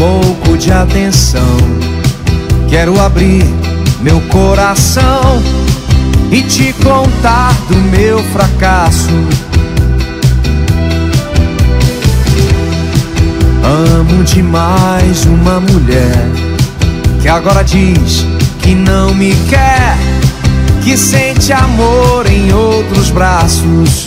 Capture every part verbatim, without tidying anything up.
pouco de atenção. Quero abrir meu coração e te contar do meu fracasso. Amo demais uma mulher que agora diz que não me quer, que sente amor em outros braços.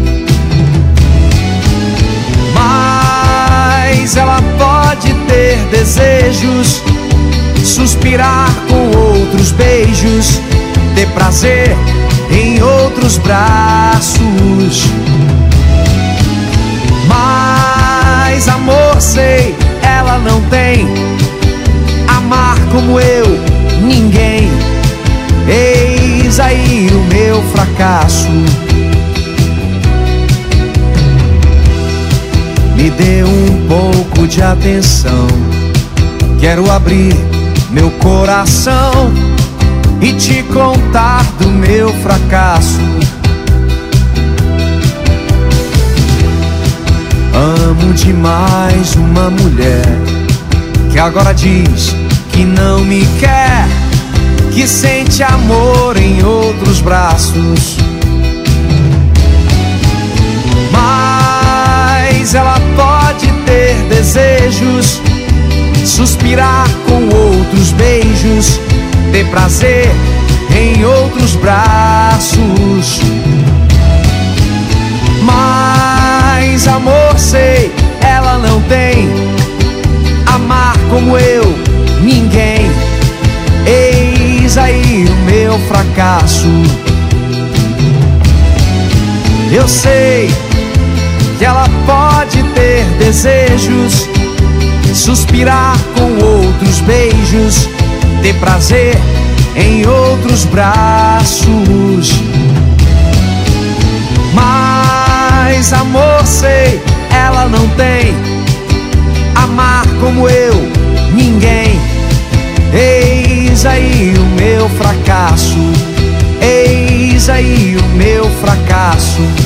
Mas ela pode ter desejos, suspirar com outros beijos, ter prazer em outros braços. Mas amor, sei, ela não tem. Amar como eu, ninguém. Eis aí o meu fracasso. Me dê um pouco de atenção. Quero abrir meu coração e te contar do meu fracasso. Amo demais uma mulher que agora diz que não me quer, que sente amor em outros braços. Mas ela pode ter desejos, suspirar com outros beijos, ter prazer em outros braços. Mas amor, sei, ela não tem. Amar como eu, ninguém. Eis aí o meu fracasso. Eu sei que ela pode ter desejos, suspirar com outros beijos, ter prazer em outros braços. Mas amor, sei, ela não tem. Amar como eu, ninguém. Eis aí o meu fracasso. Eis aí o meu fracasso.